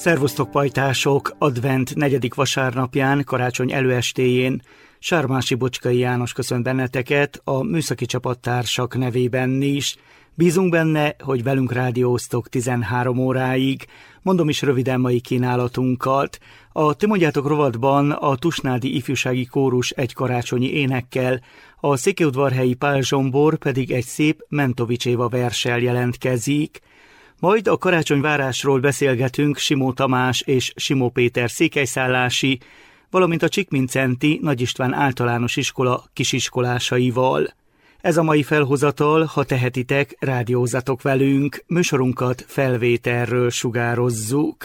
Szervusztok pajtások! Advent 4. vasárnapján, karácsony előestéjén Sármási Bocskai János köszönt benneteket a műszaki csapattársak nevében is. Bízunk benne, hogy velünk rádióztok 13 óráig. Mondom is röviden mai kínálatunkat. A Ti mondjátok rovatban a Tusnádi Ifjúsági Kórus egy karácsonyi énekkel, a székelyudvarhelyi Pál Zsombor pedig egy szép Mentovics Éva verssel jelentkezik. Majd a karácsonyvárásról beszélgetünk Simó Tamás és Simó Péter székelyszállási, valamint a Csikmincenti Nagy István általános iskola kisiskolásaival. Ez a mai felhozatal, ha tehetitek, rádiózzatok velünk, műsorunkat felvételről sugározzuk.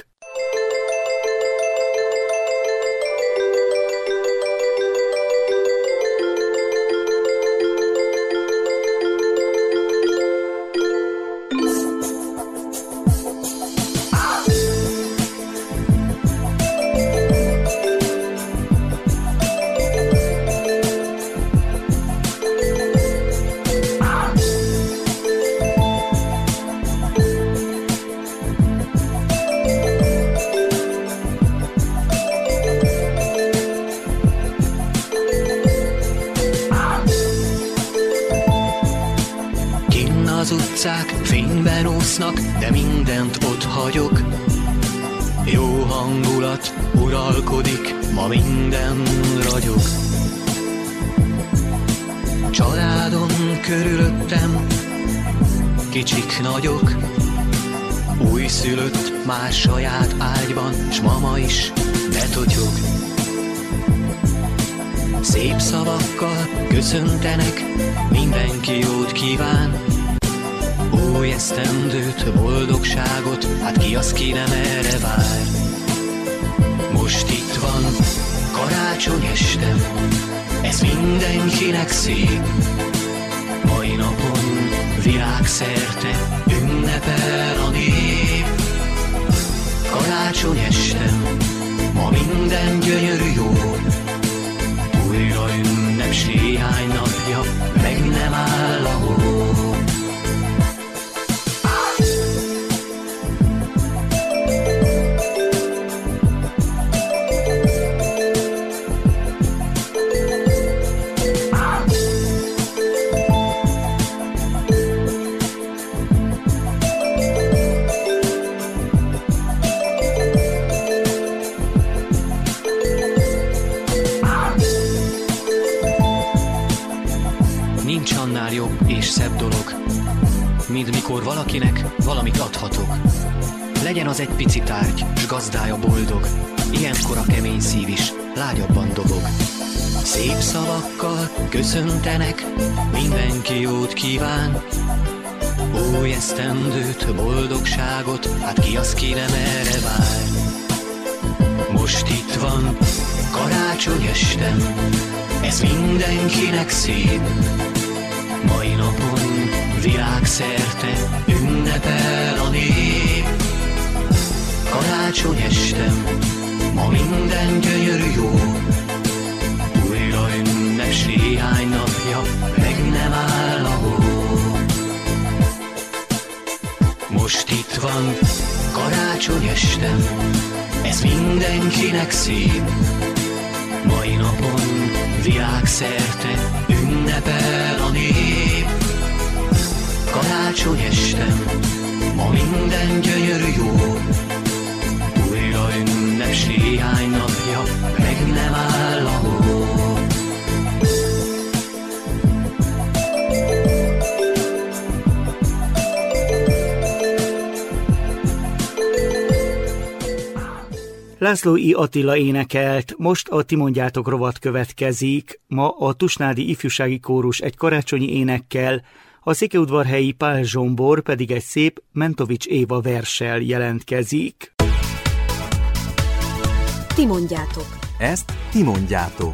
Fényben úsznak, de mindent ott hagyok. Jó hangulat uralkodik, ma minden ragyog. Családom körülöttem, kicsik nagyok. Újszülött már saját ágyban, s mama is betotyog. Szép szavakkal köszöntenek, mindenki jót kíván. Új esztendőt, boldogságot, hát ki az, ki nem erre vár. Most itt van karácsony estem, ez mindenkinek szép. Mai napon világszerte ünnepel a nép. Karácsony estem, ma minden gyönyörű jó. Újra ünnep s néhány napja, meg nem áll a hó. Szebb dolog, mint mikor valakinek valamit adhatok. Legyen az egy pici tárgy, s gazdája boldog, ilyenkor a kemény szív is lágyabban dobog. Szép szavakkal köszöntenek, mindenki jót kíván. Új esztendőt, boldogságot, hát ki az, ki nem erre vár. Most itt van karácsony estem, ez mindenkinek szép. Mai napon világszerte ünnepel a nép. Karácsony estem, ma minden gyönyörű jó. Újra ünnep s néhány napja, meg nem áll a hó. Most itt van karácsony estem, ez mindenkinek szép. Mai napon világszerte ünnepel a nép. Karácsony estem, ma minden gyönyörű jó. Újra ünnep s néhány napja, meg nem áll a hó. László I. Attila énekelt, most a Ti mondjátok rovat következik. Ma a Tusnádi Ifjúsági Kórus egy karácsonyi énekkel, a székelyudvarhelyi Pál Zsombor pedig egy szép Mentovics Éva verssel jelentkezik. Ti mondjátok. Ezt ti mondjátok.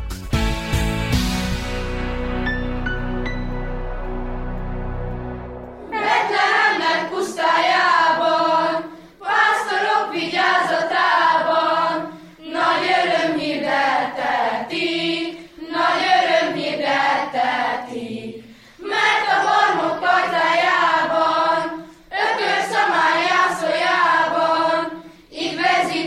Betlehem pusztájában, pásztorok vigyázatában, nagy öröm hirdetetik, nagy öröm hirdetetik. Mert a barmok pajtájában, ökör szamály jászójában, itt vezik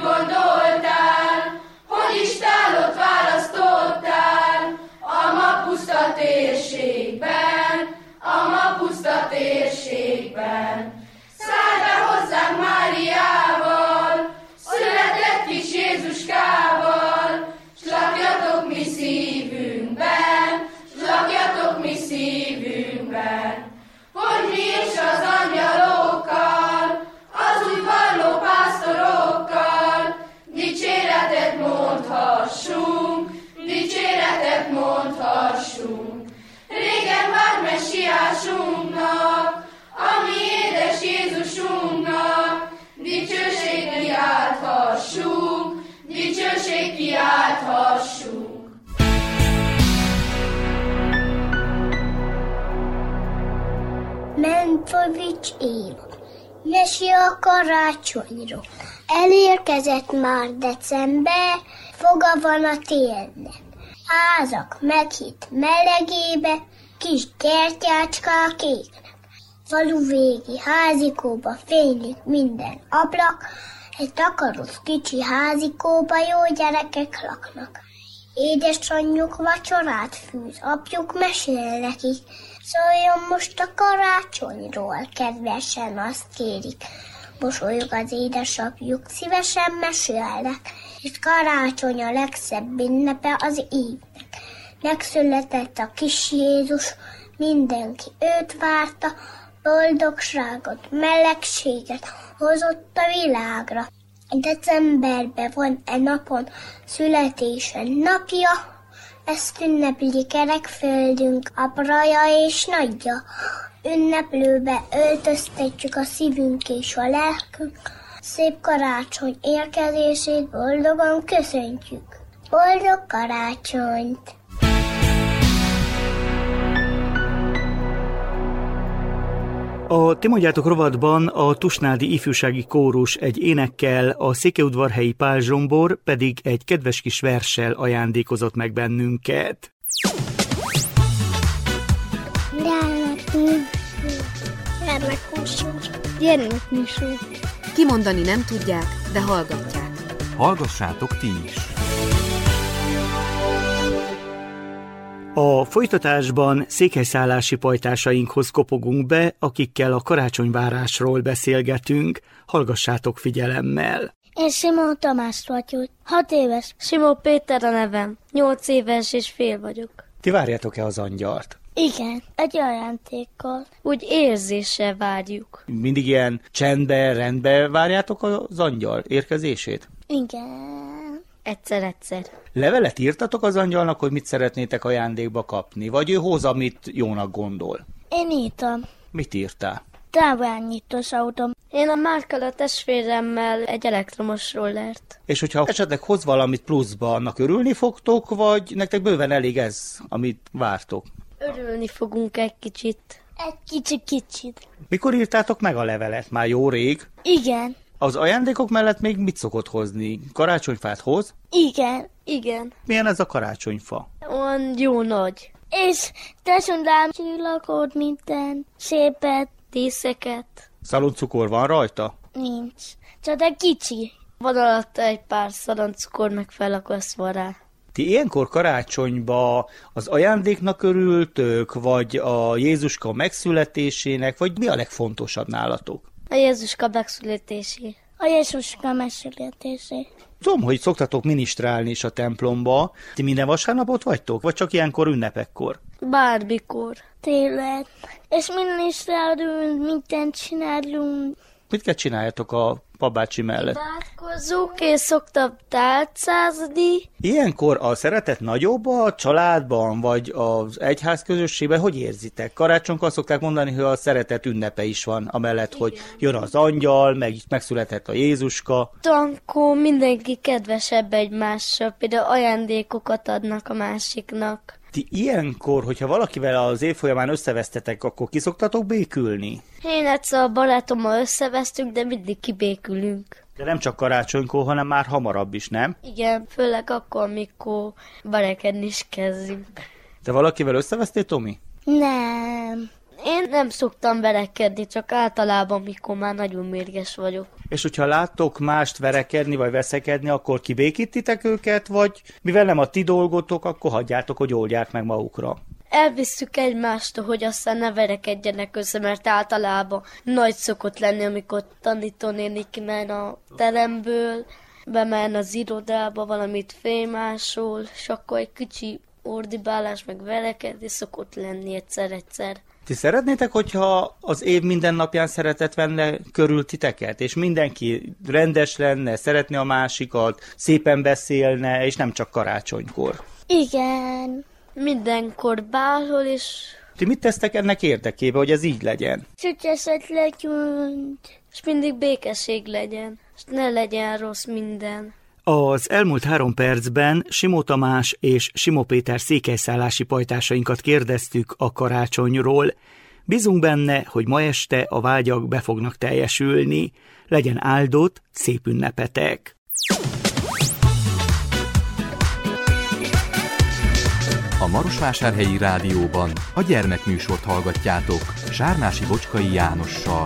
gondoltál, hogy Istállót választottál a magpuszta térségben, a magpuszta térségben. Szállj be hozzánk Máriával, született kis Jézuskával, s lakjatok mi szívünkben, s lakjatok mi szívünkben. Hogy mi is az angyalokkal, az új valló pásztorokkal, dicséretet mondhassunk, dicséretet mondhassunk. Régen várt messiásunknak, a mi édes Jézusunknak, dicsőség kiálthassunk, dicsőség kiálthassunk. Mentovics Éva. Mese a karácsonyról. Elérkezett már december, foga van a télnek. Házak meghitt melegébe, kis gyertyácskák égnek. Falu végi házikóba fénylik minden ablak, egy takaros kicsi házikóba jó gyerekek laknak. Édesanyjuk vacsorát fűz, apjuk mesél nekik. Szóljon most a karácsonyról, kedvesen azt kérik. Mosolyog az édesapjuk, szívesen mesélnek, és karácsony a legszebb ünnepe az évnek. Megszületett a kis Jézus, mindenki őt várta, boldogságot, melegséget hozott a világra. Decemberben van napon születése napja, ezt ünnepli kerekföldünk apraja és nagyja. Ünneplőbe öltöztetjük a szívünk és a lelkünk, szép karácsony érkezését boldogan köszöntjük. Boldog karácsonyt! A Ti mondjátok rovatban a Tusnádi Ifjúsági Kórus egy énekkel, a Székelyudvarhelyi Pál Zsombor pedig egy kedves kis verssel ajándékozott meg bennünket. Gyermekműsor. Kimondani nem tudják, de hallgatják. Hallgassátok ti is! A folytatásban székelyszállási pajtásainkhoz kopogunk be, akikkel a karácsonyvárásról beszélgetünk. Hallgassátok figyelemmel! Én Simó Tamás vagyok, 6 éves. Simó Péter a nevem, 8 éves és fél vagyok. Ti várjátok-e az angyalt? Igen, egy ajándékkal. Úgy érzéssel várjuk. Mindig ilyen csendbe, rendbe várjátok az angyal érkezését? Igen. Egyszer-egyszer. Levelet írtatok az angyalnak, hogy mit szeretnétek ajándékba kapni? Vagy ő hoz, amit jónak gondol? Én írtam. Mit írtál? Távolányítós autóm. Én a Márkala testvéremmel egy elektromos rollert. És hogyha esetleg hoz valamit pluszba, annak örülni fogtok, vagy nektek bőven elég ez, amit vártok? Örülni fogunk egy kicsit. Egy kicsit. Mikor írtátok meg a levelet? Már jó rég? Igen. Az ajándékok mellett még mit szokott hozni? Karácsonyfát hoz? Igen. Milyen ez a karácsonyfa? Olyan jó nagy. És tesundám csillagod minden szépet. Díszeket. Szaloncukor van rajta? Nincs. Csak egy kicsi. Van alatta egy pár szaloncukor meg felakasztva rá. Ti ilyenkor karácsonyba az ajándéknak örültök, vagy a Jézuska megszületésének, vagy mi a legfontosabb nálatok? A Jézuska megszületésé. A Jézuska megszületésé. Tudom, hogy szoktatok minisztrálni is a templomba. Ti minden vasárnapot vagytok, vagy csak ilyenkor ünnepekkor? Bármikor. Tényleg. És minisztrálunk, mindent csinálunk. Mit kell csináljatok a papbácsi mellett? Imádkozzuk, és szoktam tálcázni. Ilyenkor a szeretet nagyobb a családban, vagy az egyház közösségben, hogy érzitek? Karácsonykor szokták mondani, hogy a szeretet ünnepe is van, amellett, hogy jön az angyal, megszületett a Jézuska. Tankó mindenki kedvesebb egymással, például ajándékokat adnak a másiknak. Ti ilyenkor, hogyha valakivel az év folyamán összevesztetek, akkor ki szoktatok békülni? Én egyszer a barátommal összevesztünk, de mindig kibékülünk. De nem csak karácsonykor, hanem már hamarabb is, nem? Igen, főleg akkor, mikor barekedni is kezdünk. Te valakivel összevesztél, Tomi? Nem. Én nem szoktam verekedni, csak általában, mikor már nagyon mérges vagyok. És hogyha láttok mást verekedni vagy veszekedni, akkor kibékítitek őket, vagy mivel nem a ti dolgotok, akkor hagyjátok, hogy oldják meg magukra? Elvisszük egymástól, hogy aztán ne verekedjenek össze, mert általában nagy szokott lenni, amikor tanítónéni kimenne a teremből, bemenne az irodába, valamit fémásol, és akkor egy kicsi ordibálás, meg verekedni szokott lenni egyszer-egyszer. Ti szeretnétek, hogyha az év minden napján szeretett venne körül titeket, és mindenki rendes lenne, szeretné a másikat, szépen beszélne, és nem csak karácsonykor? Igen. Mindenkor bárhol, és... Ti mit tesztek ennek érdekében, hogy ez így legyen? Sütyeset legyünk. És mindig békesség legyen, és ne legyen rossz minden. Az elmúlt 3 percben Simó Tamás és Simó Péter székelyszállási pajtásainkat kérdeztük a karácsonyról. Bízunk benne, hogy ma este a vágyak be fognak teljesülni. Legyen áldott, szép ünnepetek! A Marosvásárhelyi Rádióban a gyermekműsort hallgatjátok Sármási Bocskai Jánossal.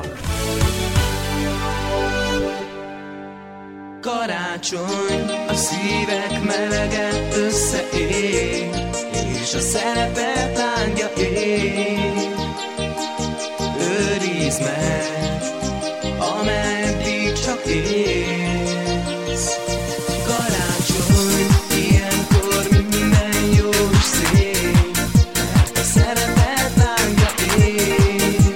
Karácsony, a szívek melege összeér, és a szeretet lángja ég. Őrizd meg, ameddig csak élsz. Karácsony, ilyenkor minden jó és szép, mert a szeretet lángja ég.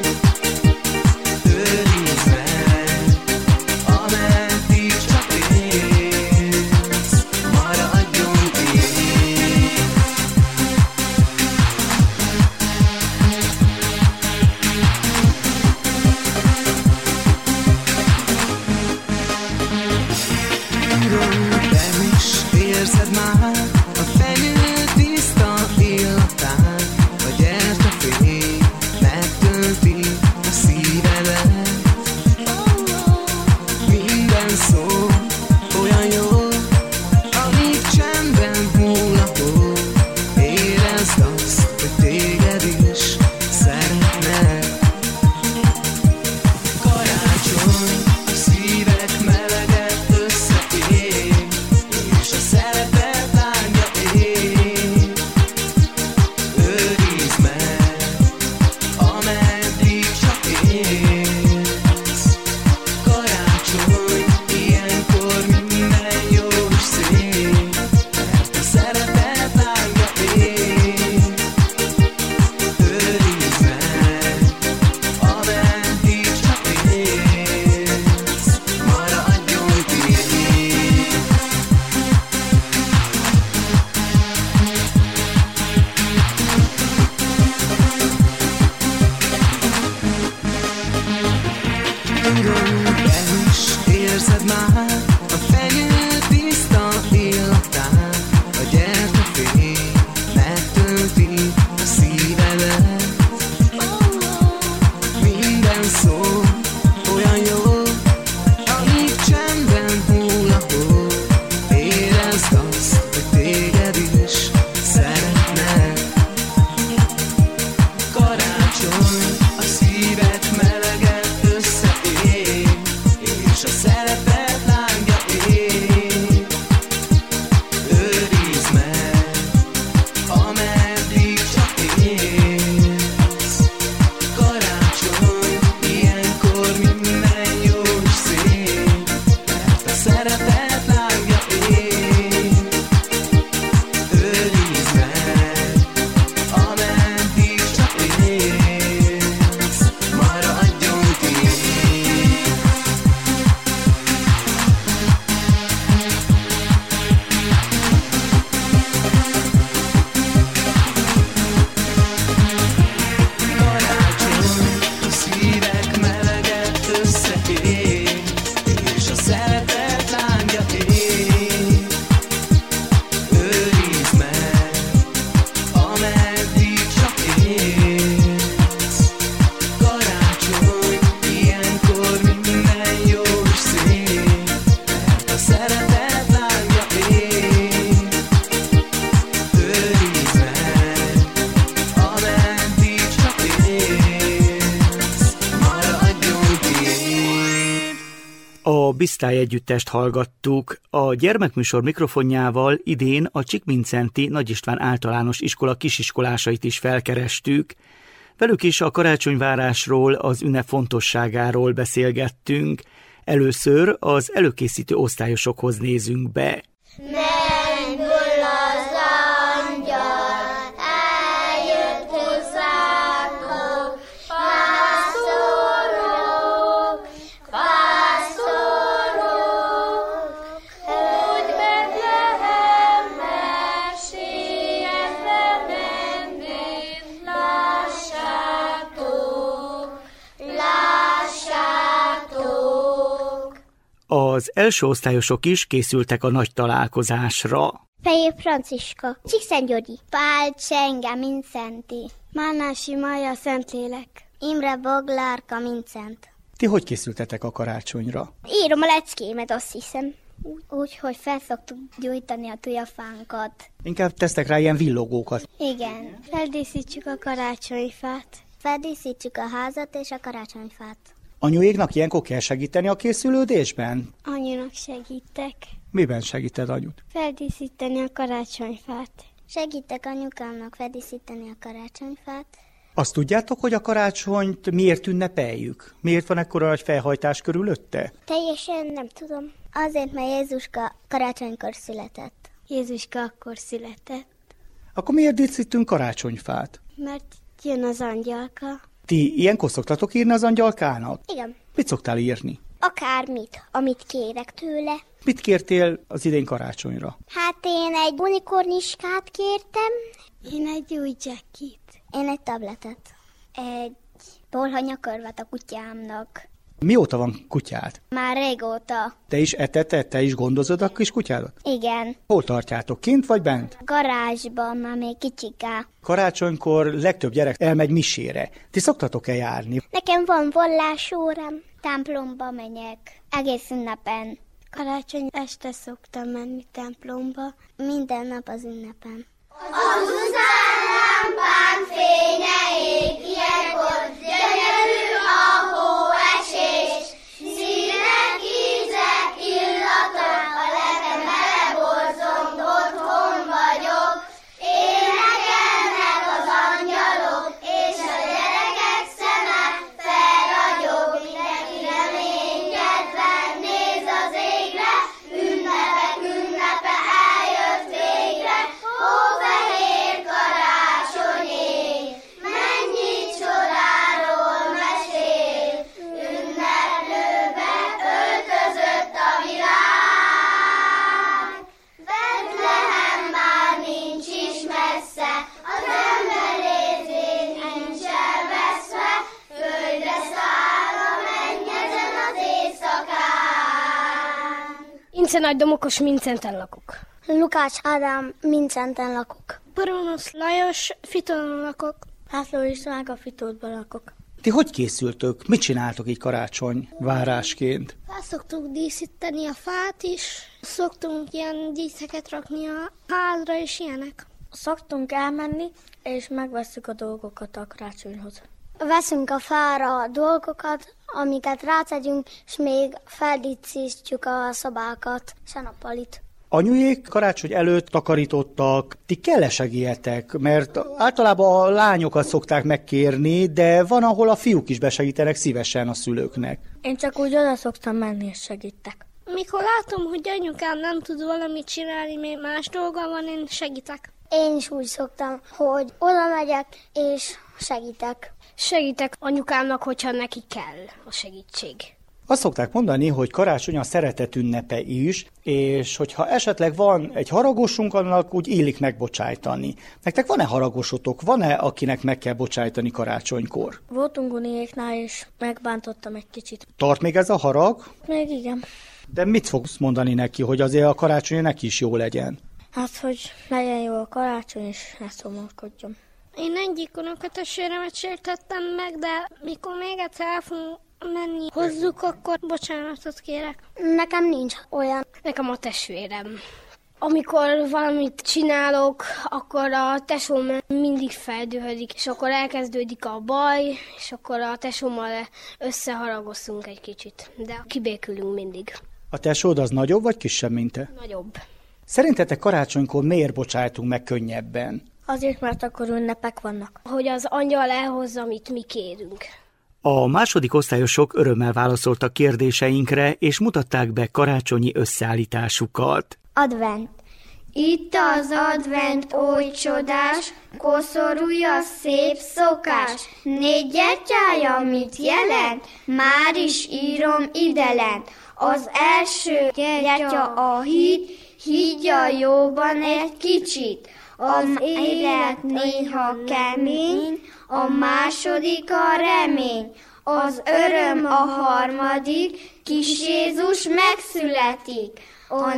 Őrizd meg, ameddig csak élsz, maradjon ég. Érzed már a fenyő tiszta illatát, a gyertyafény megtölti a szívedet. Minden szó olyan jó, amíg csendben hull a hó. Érezd azt, hogy téged is szeretnek. Karácsony, a szívek melege összeér, és a szeretet lángja ég. Őrizd meg, ameddig csak élsz. Karácsony, ilyenkor minden jó és szép, mert a szeretet lángja ég. Őrizd meg, ameddig csak élsz, maradjon ég. De is érzed már a fenyő tiszta illatát, a gyertyafény megtölti a szívedet. Minden szó olyan jó, amíg csendben hull a hó. Érezd azt, hogy téged is szeretnek. Karácsony, a szívek melege összeér, és a szeretet lángja ég. Őrizd meg, ameddig csak élsz. Karácsony, ilyen A Bisztály együttest hallgattuk. A gyermekműsor mikrofonjával idén a Csík-Mincenti Nagy István Általános Iskola kisiskolásait is felkerestük. Velük is a karácsonyvárásról, az ünnep fontosságáról beszélgettünk. Először az előkészítő osztályosokhoz nézünk be. Mennyből az angyal, eljött hozzátok, pásztorok, hogy Betlehem mesélyezve menvén, lássátok. Az első osztályosok is készültek a nagy találkozásra. Fejér Franciska, Csíkszentgyörgyi, Pál Csenge, Mincenti, Mánási Maja, Szentlélek, Imre Boglárka, Mincent. Ti hogy készültetek a karácsonyra? Írom a leckémet, azt hiszem. Úgy, hogy felszoktuk gyújtani a tujafánkat. Inkább tesztek rá ilyen villogókat. Igen. Feldíszítsük a karácsonyfát. Feldíszítsük a házat és a karácsonyfát. Anyuéknak ilyenkor kell segíteni a készülődésben? Anyunak segítek. Miben segíted anyut? Feldíszíteni a karácsonyfát. Segítek anyukámnak feldíszíteni a karácsonyfát. Azt tudjátok, hogy a karácsonyt miért ünnepeljük? Miért van ekkora nagy felhajtás körülötte? Teljesen nem tudom. Azért, mert Jézuska karácsonykor született. Jézuska akkor született. Akkor miért díszítünk karácsonyfát? Mert jön az angyalka. Ti ilyenkor szoktatok írni az angyalkának? Igen. Mit szoktál írni? Akármit, amit kérek tőle. Mit kértél az idén karácsonyra? Hát én egy unikorniskát kértem. Én egy új jackit. Én egy tabletet. Egy bolhanyakörvet a kutyámnak. Mióta van kutyád? Már régóta. Te is eteted, te is gondozod a kis kutyádat? Igen. Hol tartjátok, kint vagy bent? Garázsban, már még kicsiká. Karácsonykor legtöbb gyerek elmegy misére. Ti szoktatok-e járni? Nekem van vallásórám, templomba megyek. Egész ünnepen. Karácsony este szoktam menni templomba. Minden nap az ünnepen. A zuzánlámpán fénye ég, ilyenkor gyönyörű a hóesés. Szívnek ízek, illatok, a lelkem beleborzong, otthon vagyok. Énekelnek az angyalok, és a gyerekek szeme felragyog. Mindenki reménykedven néz az égre, ünnepek ünnepe eljött végre. Hófehér karácsonyé, mennyi csodáról mesél, ünneplőbe öltözött a világ. Betlehem már nincs is messze, az ember részén nincs elveszve, földre száll a mennyegyen az éjszakán. Ince Nagy Domokos, Mincenten lakok. Lukács Ádám, Mincenten lakok. Baronosz Lajos, Fiton lakok. László István, a Fitótban lakok. Ti hogy készültök? Mit csináltok így karácsonyvárásként? Fel szoktuk díszíteni a fát is, szoktunk ilyen díszeket rakni a házra és ilyenek. Szoktunk elmenni, és megvesszük a dolgokat a karácsonyhoz. Veszünk a fára a dolgokat, amiket rátegyünk, és még feldíszítjük a szobákat, és a nappalit. Anyujék karácsony előtt takarítottak, ti kell segítjetek, mert általában a lányokat szokták megkérni, de van, ahol a fiúk is besegítenek szívesen a szülőknek. Én csak úgy oda szoktam menni, és segítek. Mikor látom, hogy anyukám nem tud valamit csinálni, még más dolga van, én segítek. Én is úgy szoktam, hogy oda megyek, és segítek. Segítek anyukámnak, hogyha neki kell a segítség. Azt szokták mondani, hogy karácsony a szeretet ünnepe is, és hogyha esetleg van egy haragosunk, annak úgy illik megbocsájtani. Nektek van-e haragosotok? Van-e, akinek meg kell bocsájtani karácsonykor? Voltunk uniéknál, és megbántottam egy kicsit. Tart még ez a harag? Még igen. De mit fogsz mondani neki, hogy azért a karácsony neki is jó legyen? Hát, hogy legyen jó a karácsony, és ne szomorkodjon. Én egyik unokatestvéremet sértettem meg, de mikor még egyszer el fogunk menni hozzuk, akkor bocsánatot kérek. Nekem nincs olyan. Nekem a testvérem Amikor valamit csinálok, akkor a tesóm mindig feldühödik, és akkor elkezdődik a baj, és akkor a tesómmal összeharagozunk egy kicsit, de kibékülünk mindig. A tesód az nagyobb vagy kisebb, mint te? Nagyobb. Szerintetek karácsonykor miért bocsájtunk meg könnyebben? Azért, mert akkor ünnepek vannak. Hogy az angyal elhozza, amit mi kérünk. A második osztályosok örömmel válaszoltak kérdéseinkre, és mutatták be karácsonyi összeállításukat. Advent. Itt az advent, oly csodás, koszorúja szép szokás. 4 gyertyája mit jelent? Már is írom idelent. Az első gyertya a hídja jóban egy kicsit. Az élet néha kemény, a második a remény. Az öröm a harmadik, kis Jézus megszületik. A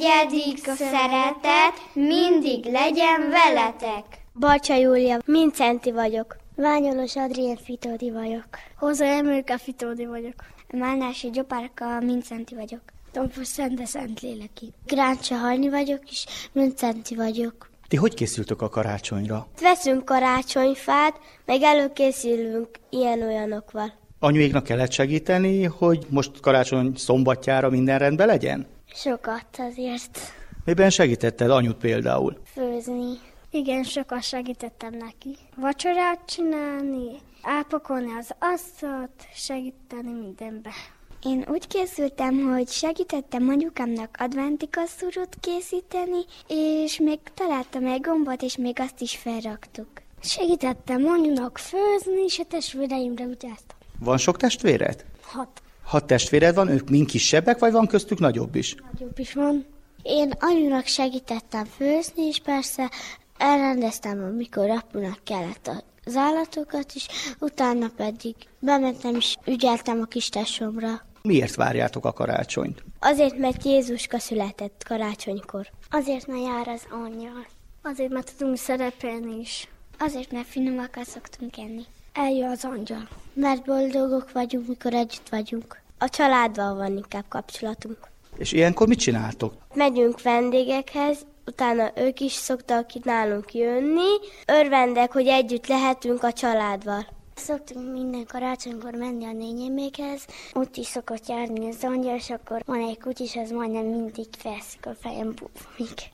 4. szeretet mindig legyen veletek. Balcsa Júlia, Mincenti vagyok. Ványolos Adrien Fitódi vagyok. Hoza Emőke Fitódi vagyok. Málnási Gyopárka Mincenti vagyok. Tomfos Szente Szentléleki. Gráncsa Halni vagyok, és Mincenti vagyok. Ti hogy készültök a karácsonyra? Veszünk karácsonyfát, meg előkészülünk ilyen-olyanokkal. Anyuéknak kellett segíteni, hogy most karácsony szombatjára minden rendben legyen? Sokat azért. Miben segítetted anyut például? Főzni. Igen, sokat segítettem neki. Vacsorát csinálni, elpakolni az asztalt, segíteni mindenbe. Én úgy készültem, hogy segítettem anyukámnak adventi kasszúrút készíteni, és még találtam egy gombot, és még azt is felraktuk. Segítettem anyunak főzni, és a testvéreimre vigyáztam. Van sok testvéred? 6. 6 testvéred van, ők mind kisebbek, vagy van köztük nagyobb is? Nagyobb is van. Én anyunak segítettem főzni, és persze elrendeztem, amikor apunak kellett az állatokat is, utána pedig bementem és ügyeltem a kis tesómra. Miért várjátok a karácsonyt? Azért, mert Jézuska született karácsonykor. Azért, mert jár az angyal. Azért, mert tudunk szerepelni is. Azért, mert finomakat szoktunk enni. Eljön az angyal. Mert boldogok vagyunk, mikor együtt vagyunk. A családdal van inkább kapcsolatunk. És ilyenkor mit csináltok? Megyünk vendégekhez, utána ők is szoktak itt nálunk jönni. Örvendek, hogy együtt lehetünk a családval. Szoktunk minden karácsonykor menni a nényémékhez, ott is szokott járni az angyal, és akkor van egy kutyis, az majdnem mindig felszik a fejem búvomig.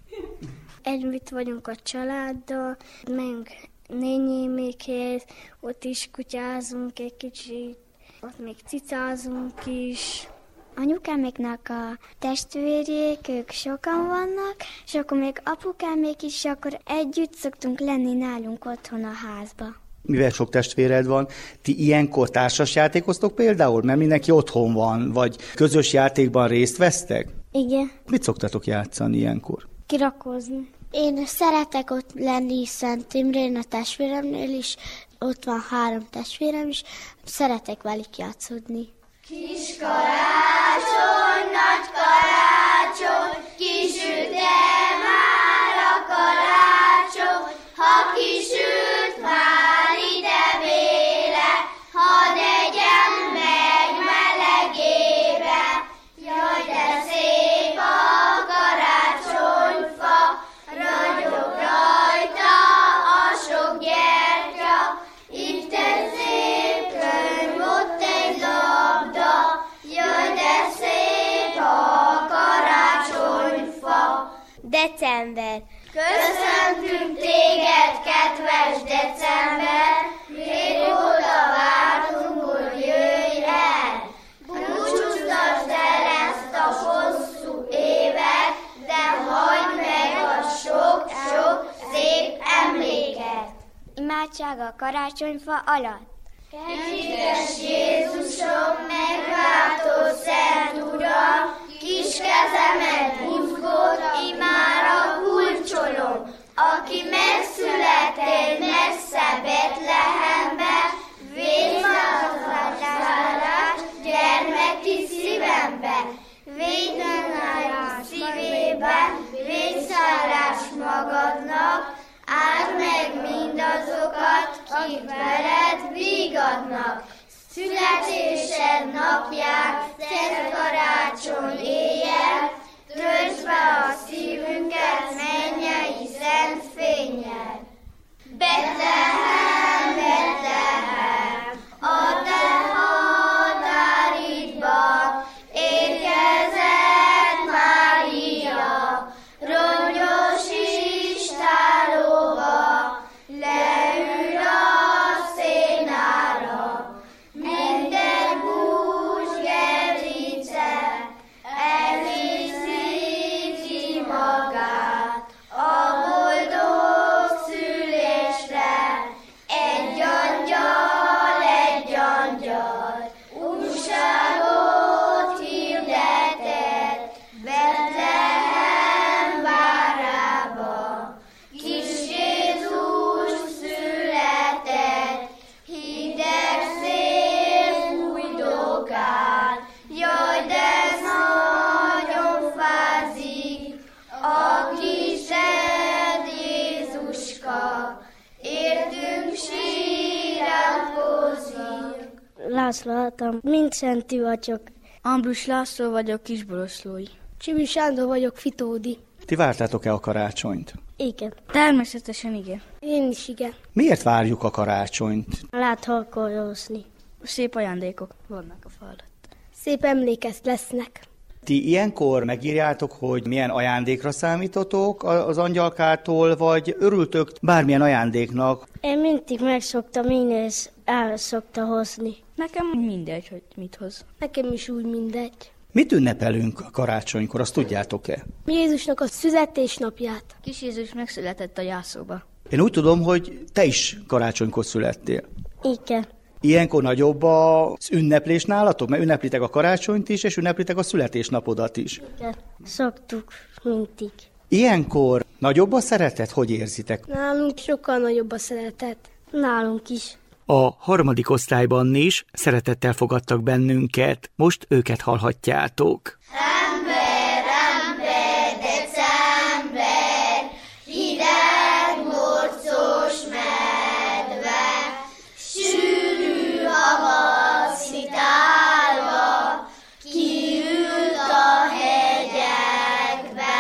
Együtt vagyunk a családdal, megyünk nényémékhez, ott is kutyázunk egy kicsit, ott még cicázunk is. Anyukáméknak a testvérjék, ők sokan vannak, és akkor még apukámék is, akkor együtt szoktunk lenni nálunk otthon a házba. Mivel sok testvéred van, ti ilyenkor társas játékoztok például? Mert mindenki otthon van, vagy közös játékban részt vesztek? Igen. Mit szoktatok játszani ilyenkor? Kirakozni. Én szeretek ott lenni Szent Imrén a testvéremnél is, ott van 3 testvérem is, szeretek velük játszódni. Kis karácsony, nagy karácsony, kisülte már a karácsony, ha kisült már ide véle, hadd egyem meg melegébe. Jaj, de szép a karácsonyfa, ragyog rajta a sok gyertya, itt egy szép könyv, ott egy labda, jaj, de szép a karácsonyfa. December. Köszöntünk téged, kedves december, régóta vártunk, hogy jöjj el. Búcsúztasd el ezt a hosszú évet, de hagyd meg a sok-sok szép emléket. Imádság a karácsonyfa alatt. Kedves Jézusom, megváltó szent Uram, kis kezemet buzgót, imár a kulcsolom, aki megszületett messze Betlehembe, védszállást gyermeki szívembe, védnárás szívében, védszállás magadnak, áld meg mindazokat, kik veled vigadnak. Születésed napján, szent karácsony éjjel, töltsd be a szívünket László Adam, Mincenti vagyok. Ambrus László vagyok, Kisboroszlói. Csibi Sándor vagyok, Fitódi. Ti vártátok-e a karácsonyt? Igen. Természetesen igen. Én is igen. Miért várjuk a karácsonyt? Lehet halkolozni. Szép ajándékok vannak a fal alatt. Szép emlékek lesznek. Ti ilyenkor megírjátok, hogy milyen ajándékra számítotok az angyalkától, vagy örültök bármilyen ajándéknak? Én mindig megszoktam, Inés el szokta hozni. Nekem mindegy, hogy mit hoz. Nekem is úgy mindegy. Mit ünnepelünk a karácsonykor, azt tudjátok-e? Jézusnak a születésnapját. Kis Jézus megszületett a jászóba. Én úgy tudom, hogy te is karácsonykor születtél. Igen. Ilyenkor nagyobb az ünneplés nálatok? Mert ünneplitek a karácsonyt is, és ünneplitek a születésnapodat is. Igen. Szoktuk mindig. Ilyenkor nagyobb a szeretet? Hogy érzitek? Nálunk sokkal nagyobb a szeretet. Nálunk is. A 3. osztályban is szeretettel fogadtak bennünket, most őket hallhatjátok. Ember, ember, december, hideg, morcos medve, sűrű havas szitálva, kiült a hegyekbe.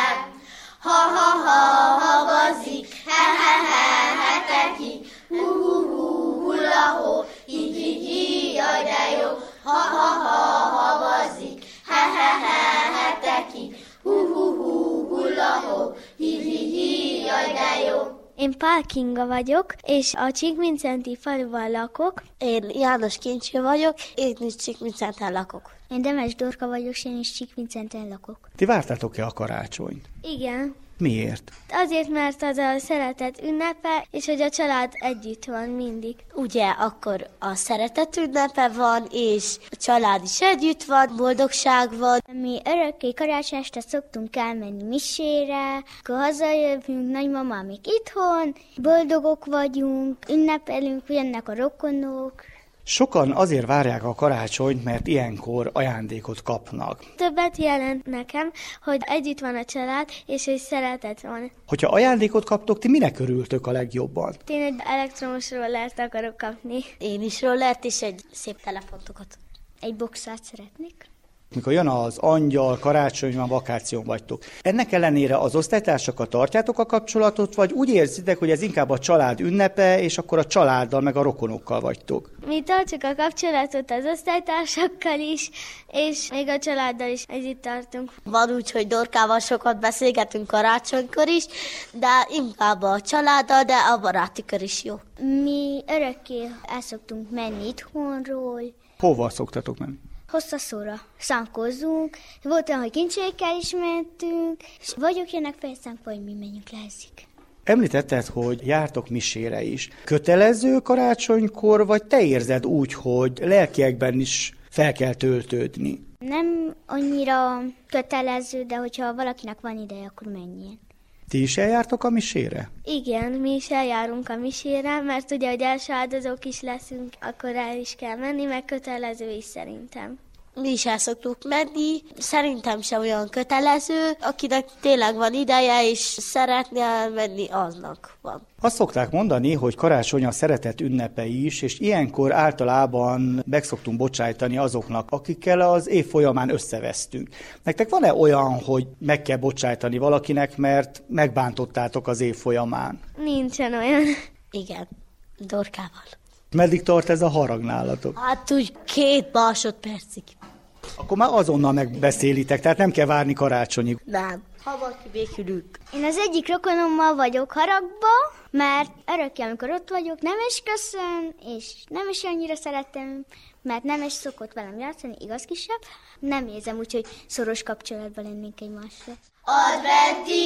Ha-ha-ha, havazik, he-he-he, heteki, hu-hu-hu, hulla-hó, hi-hi-hi, jaj de jó, ha-ha-ha, havazik, he-he-he, heteki, hu-hu-hu, hulla-hó, hi-hi-hi, jaj de jó. Én Pál Kinga vagyok, és a Csíkvincenti faluban lakok. Én János Kincső vagyok, én is Csíkvincenten lakok. Én Demes Dorka vagyok, és én is Csíkvincenten lakok. Ti vártátok-e a karácsonyt? Igen. Miért? Azért, mert az a szeretet ünnepe, és hogy a család együtt van mindig. Ugye akkor a szeretet ünnepe van, és a család is együtt van, boldogság van. Mi örökké karácsony este szoktunk elmenni misére, akkor hazajövünk, nagymamámik itthon, boldogok vagyunk, ünnepelünk, jönnek a rokonok. Sokan azért várják a karácsonyt, mert ilyenkor ajándékot kapnak. Többet jelent nekem, hogy együtt van a család, és hogy szeretet van. Hogyha ajándékot kaptok, ti minek örültök a legjobban? Én egy elektromos rollert akarok kapni. Én is rollert, és egy szép telefontokat. Egy boxát szeretnék. Mikor jön az angyal, karácsony van, vakáción vagytok. Ennek ellenére az osztálytársakkal tartjátok a kapcsolatot, vagy úgy érzitek, hogy ez inkább a család ünnepe, és akkor a családdal, meg a rokonokkal vagytok? Mi tartjuk a kapcsolatot az osztálytársakkal is, és még a családdal is együtt tartunk. Van úgy, hogy Dorkával sokat beszélgetünk karácsonykor is, de inkább a családdal, de a baráti kör is jó. Mi örökké el szoktunk menni itthonról. Hova szoktatok menni? Hosszaszóra szánkozzunk, volt olyan, hogy kincsékkel is mentünk, és vagyok jönnek fejszánkba, hogy mi menjünk lehezik. Említetted, hogy jártok misére is. Kötelező karácsonykor, vagy te érzed úgy, hogy lelkiekben is fel kell töltődni? Nem annyira kötelező, de hogyha valakinek van ideje, akkor menjen. Ti is eljártok a misére? Igen, mi is eljárunk a misére, mert ugye, hogy első áldozók is leszünk, akkor el is kell menni, meg kötelező is szerintem. Mi is el szoktuk menni, szerintem sem olyan kötelező, akinek tényleg van ideje és szeretne elmenni, aznak van. Azt szokták mondani, hogy karácsony a szeretet ünnepe is, és ilyenkor általában meg szoktunk bocsájtani azoknak, akikkel az év folyamán összevesztünk. Nektek van-e olyan, hogy meg kell bocsájtani valakinek, mert megbántottátok az év folyamán? Nincsen olyan. Igen, Dorkával. Meddig tart ez a harag nálatok? Hát úgy 2 másodpercig. Akkor már azonnal megbeszélitek, tehát nem kell várni karácsonyig. Nem. Hamar kibékülünk. Én az egyik rokonommal vagyok haragba, mert örökké, amikor ott vagyok, nem is köszön, és nem is annyira szeretem, mert nem is szokott velem játszani, igaz kisebb. Nem érzem úgy, hogy szoros kapcsolatban lennénk egymásra. Adventi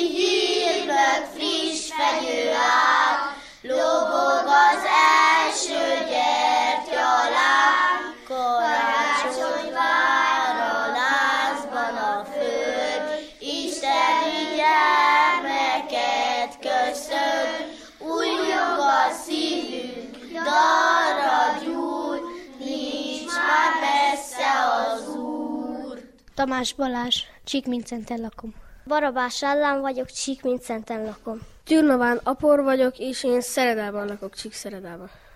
hírnök friss fegyő áll, lobog az első gyertyaláng, karácsony vár a lázban a föld, isteni gyermeket köszön, újjog a szívünk, dalra gyúl, nincs már messze az Úr. Tamás Balázs, Csíkvincenten lakom. Barabás Ellen vagyok, Csíkvincenten lakom. Gyurnován Apor vagyok, és én Szeredában lakok, Csíkszeredában.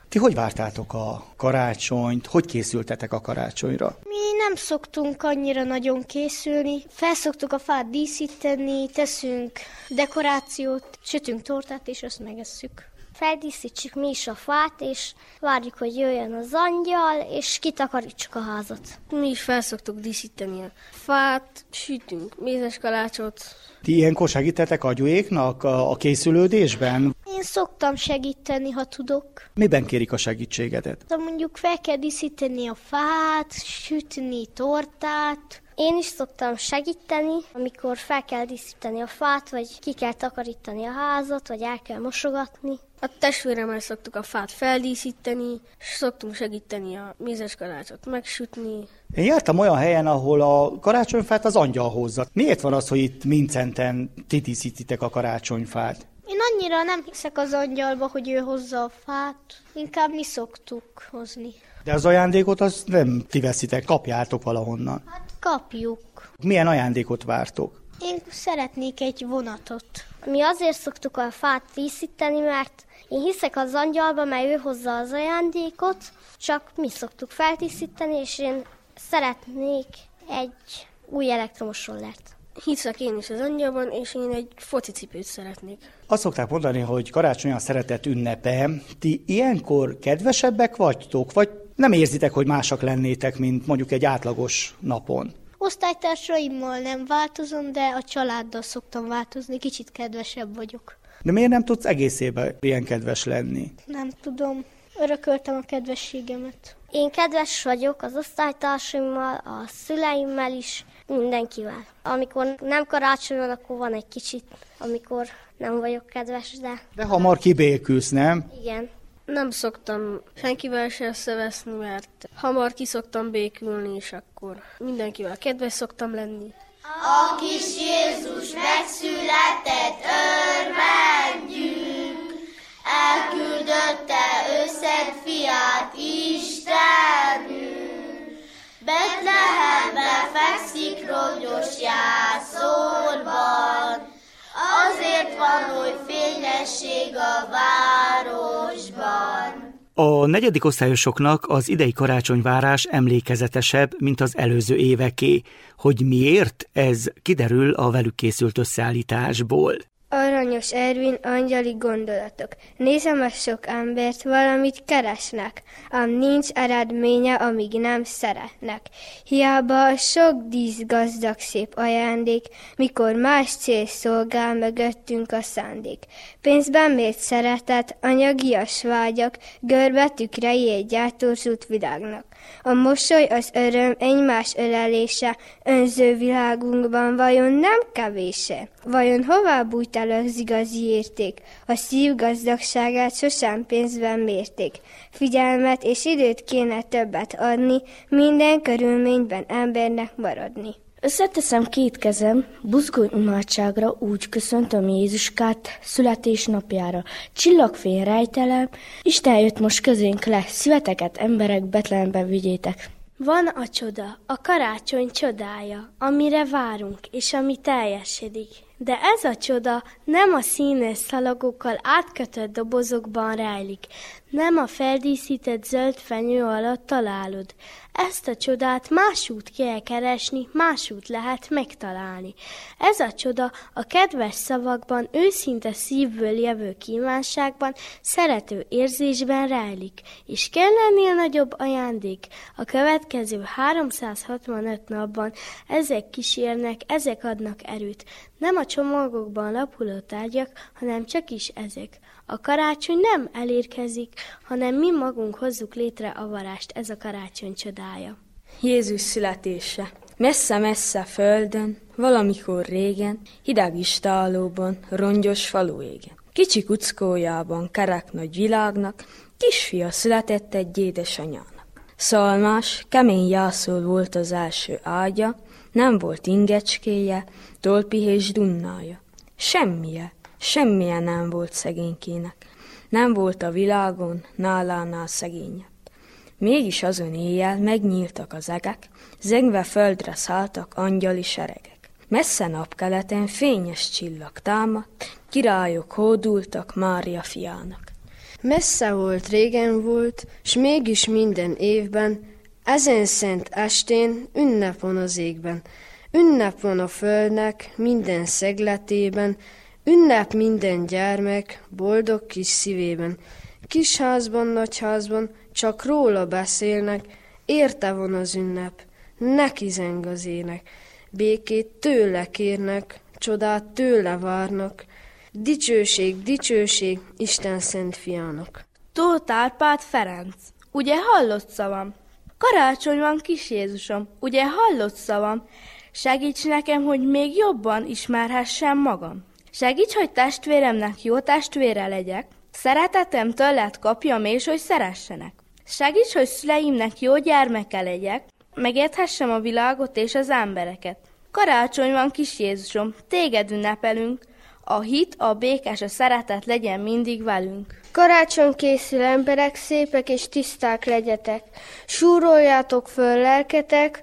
Ti hogy vártátok a karácsonyt? Hogy készültetek a karácsonyra? Mi nem szoktunk annyira nagyon készülni. Felszoktuk a fát díszíteni, teszünk dekorációt, sütünk tortát, és azt megesszük. Feldíszítsük mi is a fát, és várjuk, hogy jöjjön az angyal, és kitakarítsuk a házat. Mi is felszoktuk díszíteni a fát, sütünk mézes kalácsot. Ti ilyenkor segítetek agyuéknak a készülődésben? Én szoktam segíteni, ha tudok. Miben kérik a segítségedet? Mondjuk fel kell díszíteni a fát, sütni tortát. Én is szoktam segíteni, amikor fel kell díszíteni a fát, vagy ki kell takarítani a házat, vagy el kell mosogatni. A testvéremmel szoktuk a fát feldíszíteni, és szoktunk segíteni a mézes kalácsot megsütni. Én jártam olyan helyen, ahol a karácsonyfát az angyal hozza. Miért van az, hogy itt Mincenten ti díszítitek a karácsonyfát? Én annyira nem hiszek az angyalba, hogy ő hozza a fát. Inkább mi szoktuk hozni. De az ajándékot azt nem ti veszitek, kapjátok valahonnan. Hát kapjuk. Milyen ajándékot vártok? Én szeretnék egy vonatot. Mi azért szoktuk a fát díszíteni, mert én hiszek az angyalba, mert ő hozza az ajándékot, csak mi szoktuk feldíszíteni, és én szeretnék egy új elektromos rollert. Hiszek én is az angyalban, és én egy focicipőt szeretnék. Azt szokták mondani, hogy karácsony a szeretet ünnepe. Ti ilyenkor kedvesebbek vagytok, vagy nem érzitek, hogy másak lennétek, mint mondjuk egy átlagos napon? Osztálytársaimmal nem változom, de a családdal szoktam változni, kicsit kedvesebb vagyok. De miért nem tudsz egész évben ilyen kedves lenni? Nem tudom, örököltem a kedvességemet. Én kedves vagyok az osztálytársaimmal, a szüleimmel is, mindenkivel. Amikor nem karácsony van, akkor van egy kicsit, amikor nem vagyok kedves, de... De hamar kibékülsz, nem? Igen. Nem szoktam senkivel se összeveszni, mert hamar ki szoktam békülni, és akkor mindenkivel kedves szoktam lenni. A kis Jézus megszületett, örvendjünk, elküldötte ő szent fiát Istenünk. Betlehembe fekszik rongyos jászorban, azért van oly fényesség a városban. A negyedikosztályosoknak az idei karácsonyvárás emlékezetesebb, mint az előző éveké. Hogy miért, ez kiderül a velük készült összeállításból. Aranyos Ervin, angyali gondolatok. Nézem a sok embert, valamit keresnek, ám nincs eredménye, amíg nem szeretnek. Hiába a sok dísz gazdag szép ajándék, mikor más cél szolgál mögöttünk a szándék. Pénzben mért szeretet, anyagias vágyak, görbe tükrei egy gyártózult világnak. A mosoly, az öröm, egymás ölelése, önző világunkban vajon nem kevése? Vajon hová bújt el az igazi érték? A szív gazdagságát sosem pénzben mérték. Figyelmet és időt kéne többet adni, minden körülményben embernek maradni. Összeteszem két kezem, buzgó imádságra úgy köszöntöm Jézuskát születésnapjára. Csillagfény rejtelem, Isten jött most közénk le, szíveteket emberek Betlehembe vigyétek. Van a csoda, a karácsony csodája, amire várunk és ami teljesedik. De ez a csoda nem a színes szalagokkal átkötött dobozokban rejlik, nem a feldíszített zöld fenyő alatt találod. Ezt a csodát másút kell keresni, másút lehet megtalálni. Ez a csoda a kedves szavakban, őszinte szívből jövő kívánságban, szerető érzésben rejlik. És kell lennél nagyobb ajándék? A következő 365 napban ezek kísérnek, ezek adnak erőt. Nem a csomagokban lapuló tárgyak, hanem csak is ezek. A karácsony nem elérkezik, hanem mi magunk hozzuk létre a varást, ez a karácsony csodája. Jézus születése. Messze-messze földön, valamikor régen, hideg istálóban, rongyos falu égen. Kicsi kuckójában, kerek nagy világnak, kisfia született egy édesanyának. Szalmás, kemény jászol volt az első ágya, nem volt ingecskéje, tolpihés dunnája. Semmije nem volt szegénykének. Nem volt a világon nálánál szegényebb. Mégis azon éjjel megnyíltak az egek, zengve földre szálltak angyali seregek. Messze napkeleten fényes csillag támadt, királyok hódultak Mária fiának. Messze volt, régen volt, s mégis minden évben, ezen szent estén ünnep van az égben. Ünnep van a földnek minden szegletében, ünnep minden gyermek boldog kis szívében. Kis házban, nagy házban csak róla beszélnek, érte van az ünnep, neki zeng az ének. Békét tőle kérnek, csodát tőle várnak, dicsőség, dicsőség Isten szent fiának. Tóth Árpád Ferenc, ugye hallott szavam? Karácsony van, kis Jézusom, ugye hallott szavam? Segíts nekem, hogy még jobban ismerhessem magam. Segíts, hogy testvéremnek jó testvére legyek, szeretetem tőled kapjam, és hogy szeressenek. Segíts, hogy szüleimnek jó gyermeke legyek, megérthessem a világot és az embereket. Karácsony van, kis Jézusom, téged ünnepelünk, a hit, a békés, a szeretet legyen mindig velünk. Karácsony készül, emberek, szépek és tiszták legyetek. Súroljátok föl lelketek,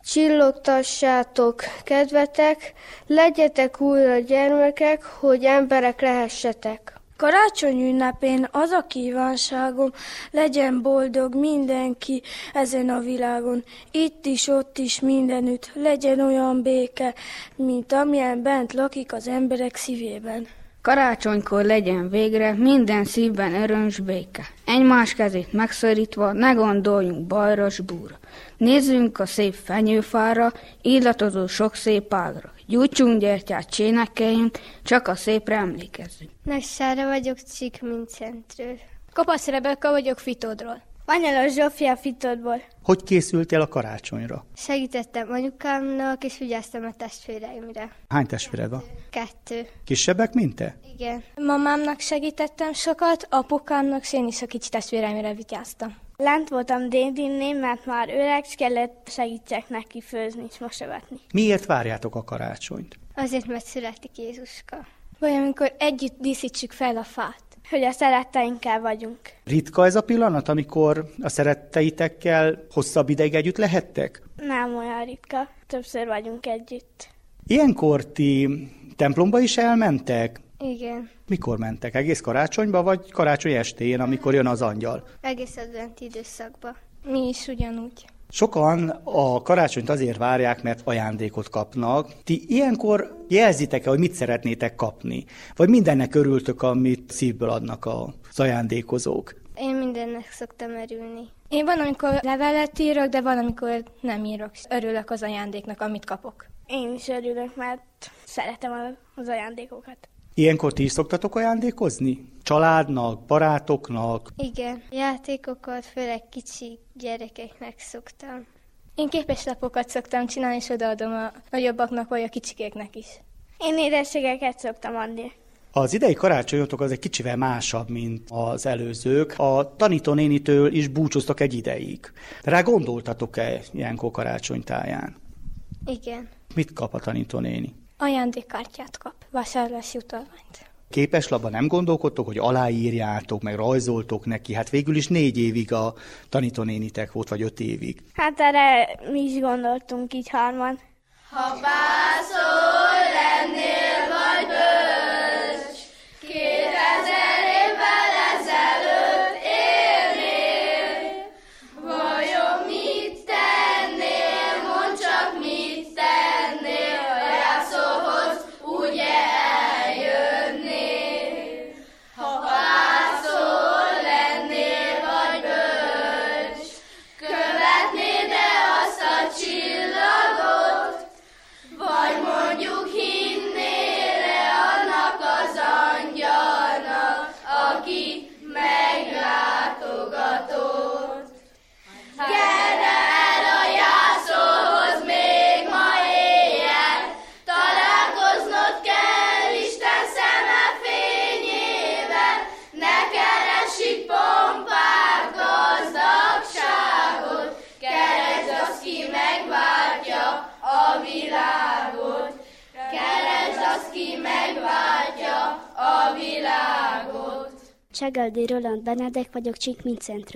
csillogtassátok kedvetek, legyetek újra gyermekek, hogy emberek lehessetek. Karácsony ünnepén az a kívánságom, legyen boldog mindenki ezen a világon. Itt is, ott is, mindenütt legyen olyan béke, mint amilyen bent lakik az emberek szívében. Karácsonykor legyen végre minden szívben öröm s béke. Egymás kezét megszorítva, ne gondoljunk balra s búra. Nézzünk a szép fenyőfára, illatozó sok szép ágra. Gyújtsunk gyertyát, csénekeljünk, csak a szépre emlékezzünk. Nagy Sára vagyok, Csík-Mincentről. Kopasz Rebekka vagyok, Fitódról. Vanyalos Zsófia, Fitódból. Hogy készültél a karácsonyra? Segítettem anyukámnak, és vigyáztam a testvéreimre. Hány testvéred van? 2. Kisebbek, mint te? Igen. Mamámnak segítettem sokat, apukámnak, és én is a kicsi testvéreimre vigyáztam. Lent voltam dédinnél, mert már öreg, és kellett segítsek neki főzni és mosogatni. Miért várjátok a karácsonyt? Azért, mert születik Jézuska. Vagy amikor együtt díszítsük fel a fát. Hogy a szeretteinkkel vagyunk. Ritka ez a pillanat, amikor a szeretteitekkel hosszabb ideig együtt lehettek? Nem olyan ritka. Többször vagyunk együtt. Ilyenkor ti templomba is elmentek? Igen. Mikor mentek? Egész karácsonyba, vagy karácsony estéjén, amikor jön az angyal? Egész adventi időszakban. Mi is ugyanúgy. Sokan a karácsonyt azért várják, mert ajándékot kapnak. Ti ilyenkor jelzitek-e, hogy mit szeretnétek kapni? Vagy mindennek örültök, amit szívből adnak az ajándékozók? Én mindennek szoktam örülni. Én van, amikor levelet írok, de van, amikor nem írok. Örülök az ajándéknak, amit kapok. Én is örülök, mert szeretem az ajándékokat. Ilyenkor ti is szoktatok ajándékozni? Családnak, barátoknak? Igen, játékokat, főleg kicsi gyerekeknek szoktam. Én képeslapokat szoktam csinálni, és odaadom a nagyobbaknak, vagy a kicsikéknek is. Én édességeket szoktam adni. Az idei karácsonyotok az egy kicsivel másabb, mint az előzők. A tanítónénitől is búcsúztak egy ideig. Rá gondoltatok-e ilyenkor karácsonytáján? Igen. Mit kap a tanítónéni? Ajándékkártyát kap, vásárlási utalványt. Képeslapban nem gondolkodtok, hogy aláírjátok, meg rajzoltok neki? Hát végül is 4 évig a tanítónénitek volt, vagy 5 évig. Hát erre mi is gondoltunk így 3-an. Ha pászol lennél vagy bölcs, 2000 évvel ezelőtt élnél, vajon mit tennél, mondd csak mit tennél, a játszóhoz ugye eljönnél. Ha pászol lennél vagy bölcs, követnéd-e azt a csillagot, vagy mondjuk hinnél-e annak az angyalnak, aki meglátogatott? Gyere el a jászolhoz még ma éjjel, találkoznod kell Isten szeme fényével, ne keressük pompát, gazdagságot, keresd azt, ki megváltja a világot. Keresd azt, ki megváltja a világot. Csegeldi Roland Benedek vagyok, Csík-Mincentről.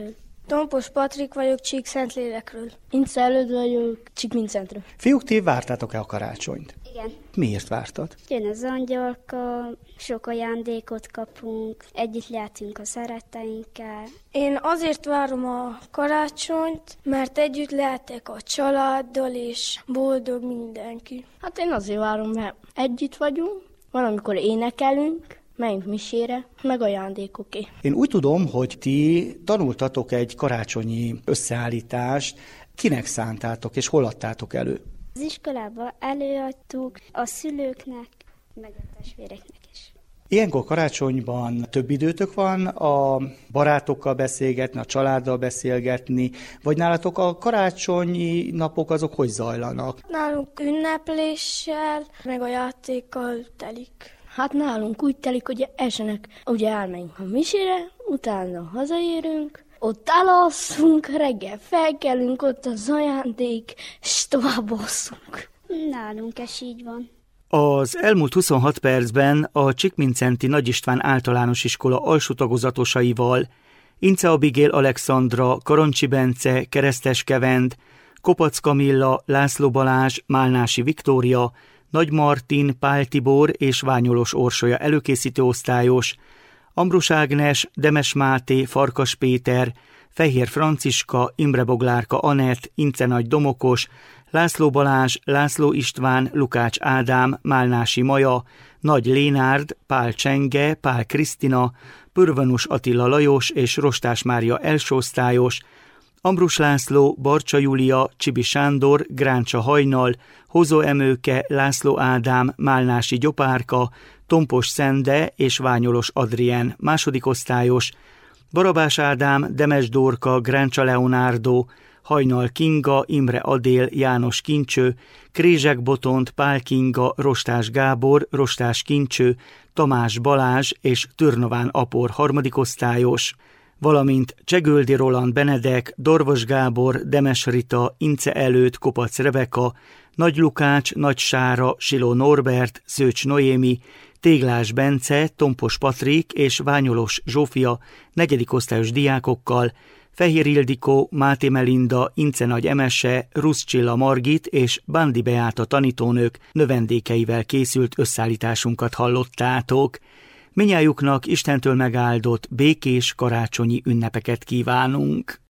Tompos Patrik vagyok, Csíkszentlélekről. Ince Előd vagyok, Csík-Mincentről. Fiúk, ti vártátok-e a karácsonyt? Igen. Miért vártad? Jön az angyalka, sok ajándékot kapunk, együtt lehetünk a szeretteinkkel. Én azért várom a karácsonyt, mert együtt lehetek a családdal, és boldog mindenki. Hát én azért várom, mert együtt vagyunk, valamikor énekelünk, megyünk misére, meg ajándékoké. Én úgy tudom, hogy ti tanultatok egy karácsonyi összeállítást. Kinek szántátok, és hol adtátok elő? Az iskolában előadtuk a szülőknek, meg a testvéreknek is. Ilyenkor karácsonyban több időtök van a barátokkal beszélgetni, a családdal beszélgetni, vagy nálatok a karácsonyi napok azok hogy zajlanak? Nálunk ünnepléssel, meg a játékkal telik. Hát nálunk úgy telik, hogy esenek, ugye elmegyünk a misére, utána hazaérünk, ott elalszunk, reggel felkelünk, ott az ajándék, és tovább alszunk. Nálunk ez így van. Az elmúlt 26 percben a Csík-Mincenti Nagy István Általános Iskola alsó tagozatosaival Ince Abigél Alexandra, Karancsi Bence, Keresztes Kevend, Kopac Kamilla, László Balázs, Málnási Viktória, Nagy Martin, Pál Tibor és Ványolos Orsolya előkészítő osztályos, Ambrus Ágnes, Demes Máté, Farkas Péter, Fehér Franciska, Imre Boglárka Anett, Ince Nagy Domokos, László Balázs, László István, Lukács Ádám, Málnási Maja, Nagy Lénárd, Pál Csenge, Pál Krisztina, Pörvanus Attila Lajos és Rostás Mária első osztályos, Ambrus László, Barcsa Júlia, Csibi Sándor, Gráncsa Hajnal, Hozó Emőke, László Ádám, Málnási Gyopárka, Tompos Szende és Ványolos Adrien második osztályos, Barabás Ádám, Demes Dorka, Gráncsa Leonardo, Hajnal Kinga, Imre Adél, János Kincső, Krézsek Botont, Pál Kinga, Rostás Gábor, Rostás Kincső, Tamás Balázs és Türnován Apor harmadik osztályos, valamint Csegöldi Roland Benedek, Dorvos Gábor, Demes Rita, Ince Előd, Kopac Rebeka, Nagy Lukács, Nagy Sára, Siló Norbert, Szőcs Noémi, Téglás Bence, Tompos Patrik és Ványolos Zsófia negyedik osztályos diákokkal, Fehér Ildikó, Máté Melinda, Ince Nagy Emese, Rusz Csilla Margit és Bándi Beáta tanítónők növendékeivel készült összeállításunkat hallottátok. Mindnyájuknak Istentől megáldott, békés karácsonyi ünnepeket kívánunk.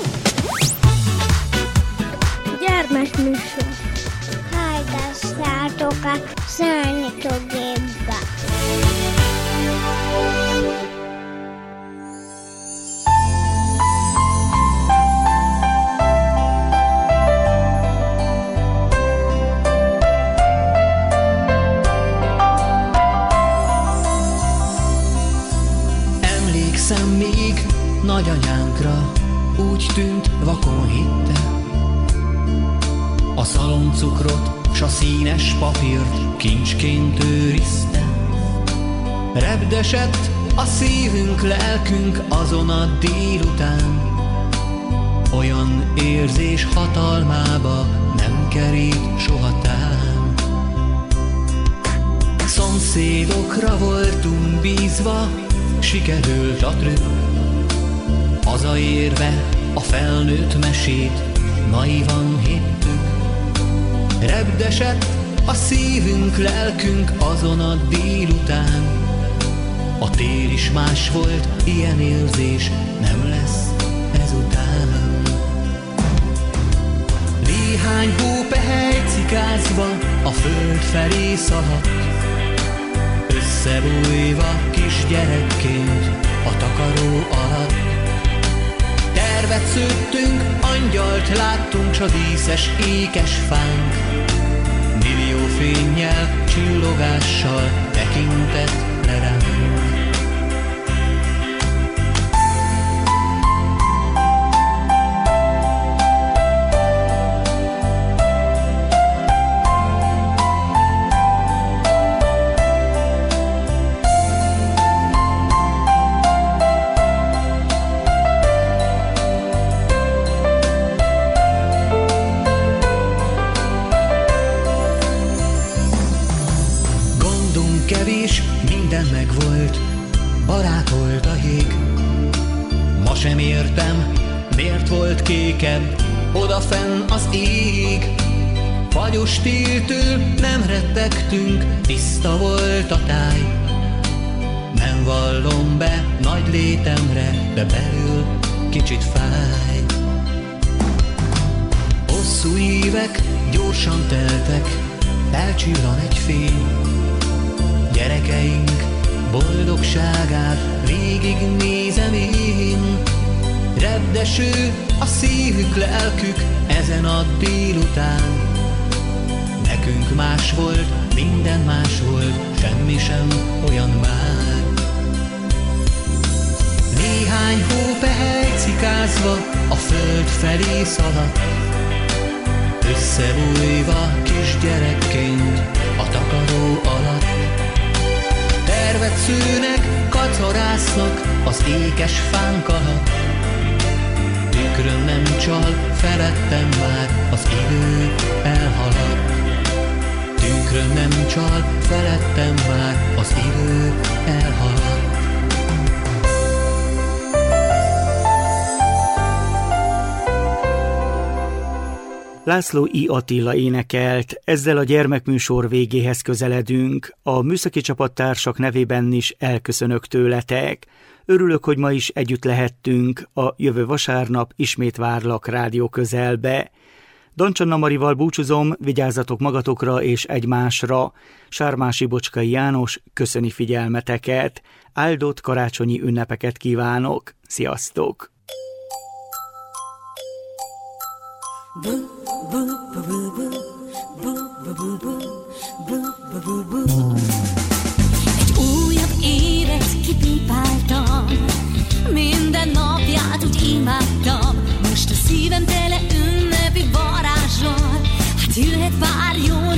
Gyermekműsor. Hallgassátok a Számítógépbe. Emlékszem még nagyanyánkra, úgy tűnt, vakon hitte, a szaloncukrot s a színes papírt kincsként őrizte. Repdesett a szívünk, lelkünk azon a délután, olyan érzés hatalmába nem kerít soha tán. Szomszédokra voltunk bízva, sikerült a trükk, hazaérve a felnőtt mesét naivan hittük. Repdesett a szívünk, lelkünk azon a délután, a tél is más volt, ilyen érzés nem lesz ezután. Néhány hópehely cikázva a föld felé szaladt, összebújva kisgyerekként a takaró alatt. Tervet szőttünk, angyalt láttunk, s a díszes ékes fánk millió fénnyel, csillogással tekintett le ránk. Kevés, minden megvolt, barát volt a jég. Ma sem értem, Miért volt kékebb odafenn az ég? Fagyos téltől nem rettegtünk, tiszta volt a táj. Nem vallom be nagy létemre, de belül kicsit fáj. Hosszú évek gyorsan teltek, elcsillan egy fény. Gyerekeink boldogságát végig nézem én. Repdeső a szívük, lelkük ezen a délután. Nekünk más volt, minden más volt, semmi sem olyan már. Néhány hópehely cikázva a föld felé szaladt, összebújva kisgyerekként a takaró alatt. Tervet szőnek, kacarásznak az ékes fánk alatt. Tükröm nem csal, felettem már az idő elhaladt. Tükröm nem csal, felettem már az idő elhaladt. László I. Attila énekelt, ezzel a gyermekműsor végéhez közeledünk. A műszaki csapattársak nevében is elköszönök tőletek. Örülök, hogy ma is együtt lehettünk. A jövő vasárnap ismét várlak rádió közelbe. Dancsanna Marival búcsúzom, vigyázzatok magatokra és egymásra. Sármási Bocskai János köszöni figyelmeteket. Áldott karácsonyi ünnepeket kívánok. Sziasztok! Egy újabb évet kipipáltam, minden napját úgy imádtam. Most a szívem tele ünnepi varázsal, hát jöhet pár jó